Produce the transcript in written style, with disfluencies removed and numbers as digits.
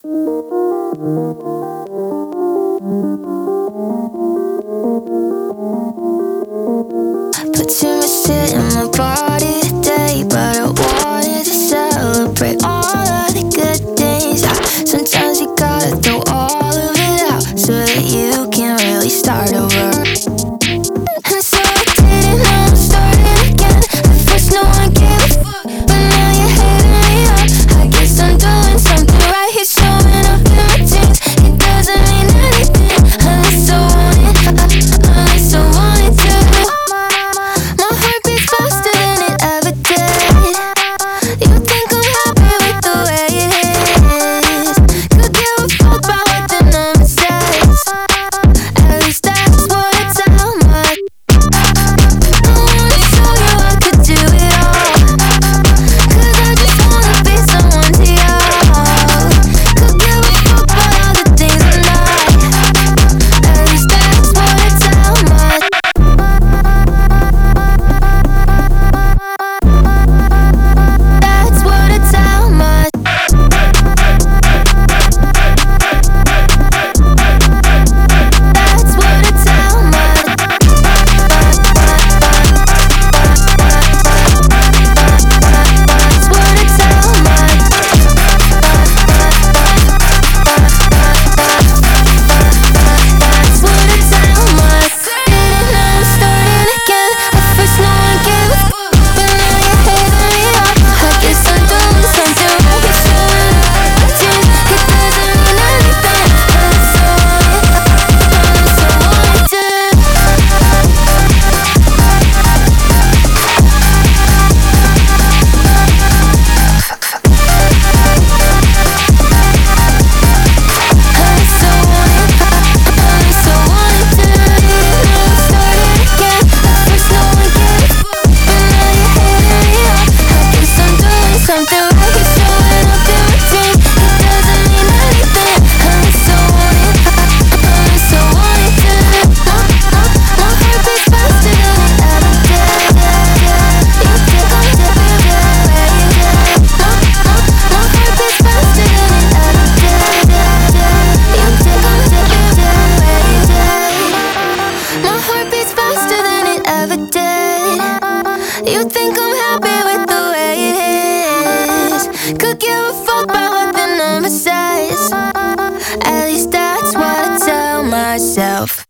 Put too much shit in my body today, but I wanted to celebrate all of the good things. Sometimes you gotta throw all of it out so that you can really start over. And so I did it, now I'm starting again. At first no one gave a fuck, but now you're hitting me up. I guess I'm doing something right. He's showing up in my jeans. It doesn't mean anything unless I want it, unless I want it to. My heart beats faster than it ever did. You think I'm happy with the way it is? Could give a fuck about what the number says. At least that's what I tell my. I wanna show you I could do it all, 'cause I just wanna be someone to y'all. Could give a fuck about all the things I'm not. At least that's what I tell my. That's what I tell my. That's what I tell my. That's what I tell my. That's what I tell my. Didn't know I'm starting again. At first no one gave a fuck, but now you're hitting me up. I guess I'm doing something right. You're showing up in my jeans. It doesn't mean anything unless I want it, unless I want it to. Unless I want it, unless I want it to. Didn't know I'm starting again. At first no one gave a fuck, but now you're hitting me up. I guess I'm doing something right. You're showing up in my jeans. It doesn't mean anything unless I want it, unless I want it to. My heart beats faster than it ever did. You think I'm different the way you did. My heart beats faster than it ever did. You think I'm different the way you did. My heart beats faster than it ever did. You think I'm happy with the way it is? Could give a fuck about what the number says. At least that's what I tell myself.